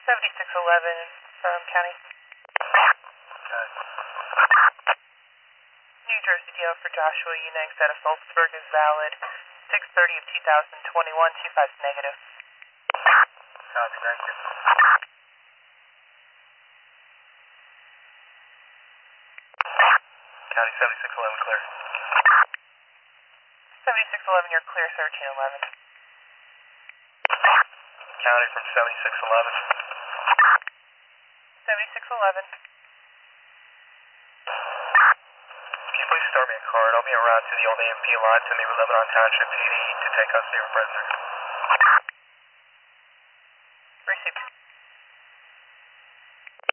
7611 from County. New Jersey deal for Joshua Unix out of Salzburg is valid. 6/30 of 2021, 25 negative. Copy, thank you. County 7611 clear. 7611, you're clear, 1311. County from 7611. 7611. Can you please start me a card? I'll be en route to the old AMP lots in the 11 on Township PD to take custody of a prisoner.